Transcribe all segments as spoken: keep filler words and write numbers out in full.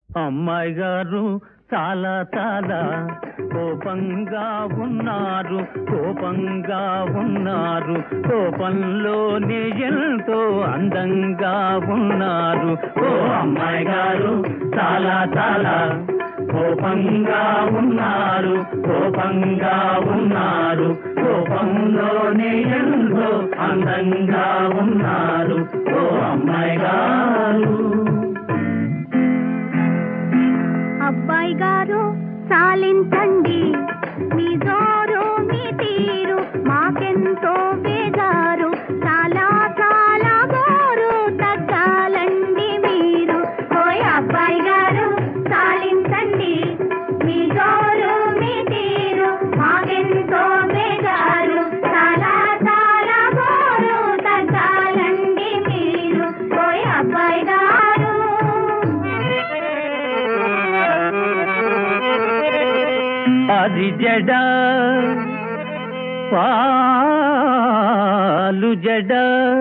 అమ్మాయి గారు చాలా చాలా కోపంగా ఉన్నారు, కోపంగా ఉన్నారు, కోపంలోనే ఎంతో అందంగా ఉన్నారు. ఓ అమ్మాయి గారు చాలా చాలా కోపంగా ఉన్నారు, కోపంగా ఉన్నారు, కోపంలోనే ఎంతో అందంగా ఉన్నారు. ఓ అమ్మాయి గారు. అబ్బాయి గారు చాలించండి, మీ జోరు మీ తీరు మాకెంతో బేజారు, చాలా చాలా గోరు తగ్గాలండి మీరు. ఓయ్ అబ్బాయి గారు చాలించండి, మీ జోరు మీ తీరు మాకెంతో బేజారు, చాలా చాలా గోరు తగ్గాలండి మీరు. ఓయ్ అబ్బాయి గారు. అది జడ పాలు జడ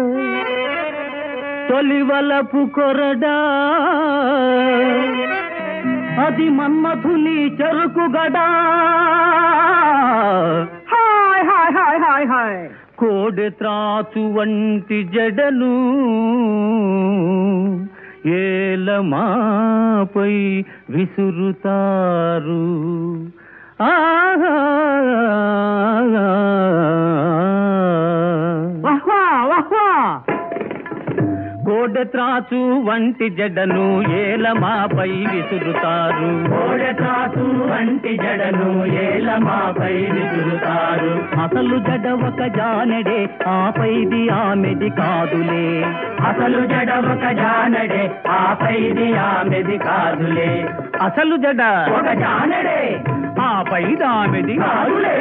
తొలివలపు కొరడా, అది మన్మథుని చెరుకు గడా. హాయ్ హాయ్ హాయ్ హాయ్ హాయ్ కోడె త్రాచు వంటి జడను ఏలమాపై విసురుతారు. ఆహా కోడె త్రాచు వంటి జడను ఏలమాపై విసురుతారు, కోడె త్రాచు వంటి జడను ఏలమాపై విసురుతారు. అసలు జడ ఒక జానడే, ఆపైది ఆమెది కాదులే, అసలు జడ ఒక జానడే, ఆపైది ఆమెది కాదులే. అసలు జడ ఒక జానడే, ఆపైది ఆమెది కాదులే.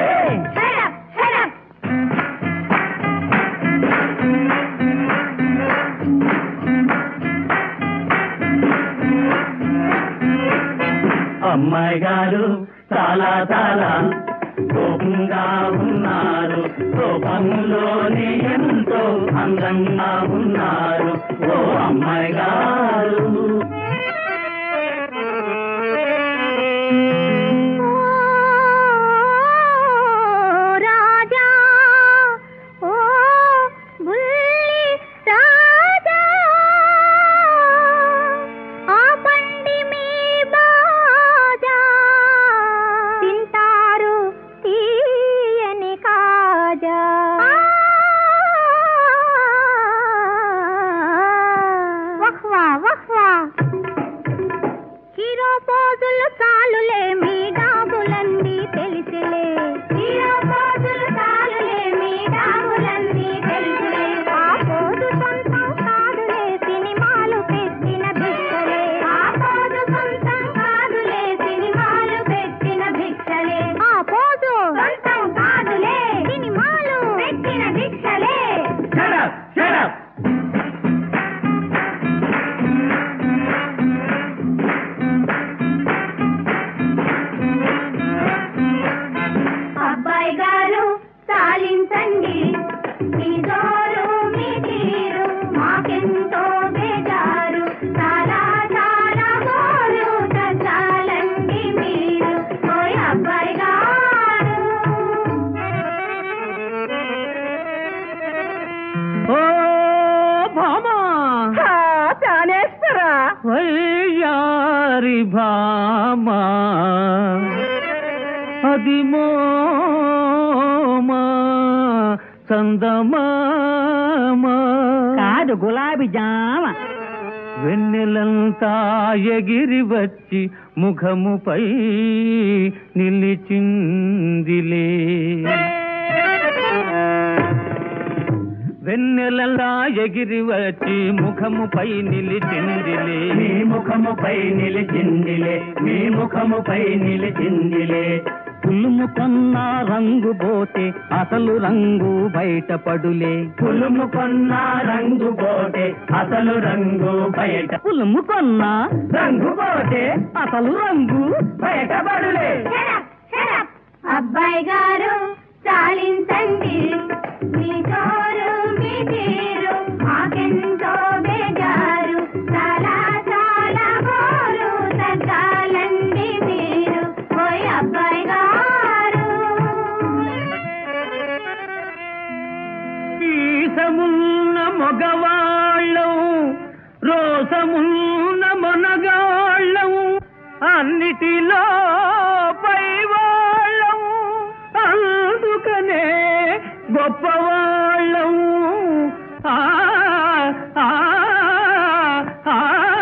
అమ్మాయి గారు చాలా చాలా కోపంగా ఉన్నారు, కోపంలోనే ఎంతో అందంగా ఉన్నారు. ఓ అమ్మాయి గారు. హీరో పోజులు చాలులే, మీ డాబులన్నీ తెలిసిలే, హీరో పోజులు చాలులే, మీ డాబులన్నీ తెలిసిలే. ఆ పోజు సొంతం కాదులే, సినిమాలు పెట్టిన భిక్షలే, ఆ పోజు సొంతం కాదులే, సినిమాలు పెట్టిన భిక్షలే. ఆ పోజు సొంతం కాదులే, సినిమాలు పెట్టిన భిక్షలే. అబ్బాయి గారు చాలించండి, మీ జోరు మీ తీరు మాకెంతో బేజారు, చాలా చాలా గోరు తగ్గాలండి మీరు. ఓయ్ అబ్బాయి గారు. ఓ భామా చానేస్తారా? వయ్యారి భామా, అది మోమా చందమామా కాదు, గులాబీ జామ. వెన్నెలంతా ఎగిరి వచ్చి ముఖముపై నిలిచిందిలే, వెన్నెలలా ఎగిరి వచ్చి ముఖముపై నిలిచిందిలే, మీ ముఖముపై నిలిచిందిలే, మీ ముఖముపై నిలిచిందిలే. పులుముకొన్న రంగు పోతే అసలు రంగు బయటపడులే, పులుముకొన్న రంగు పోతే అసలు రంగు బయట, పులుముకొన్న రంగు పోతే అసలు రంగు బయటపడులే. అబ్బాయి గారు చాలించండి, మీ జోరు మీ తీరు మాకెంతో బేజారు, చాలా చాలా గోరు తగ్గ అన్నిటిలో పైవాళ్ళం, అందుకనే గొప్పవాళ్ళం. ఆ ఆ ఆ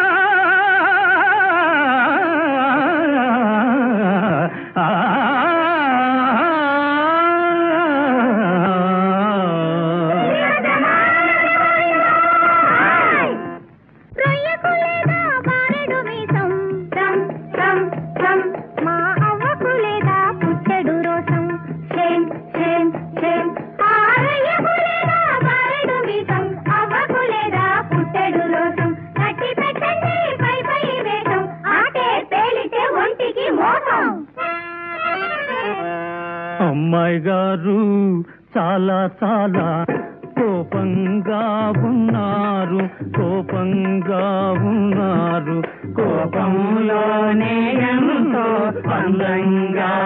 అమ్మాయి గారు చాలా చాలా కోపంగా ఉన్నారు, కోపంగా ఉన్నారు. కోపంలోనే ఎంతో అందంగా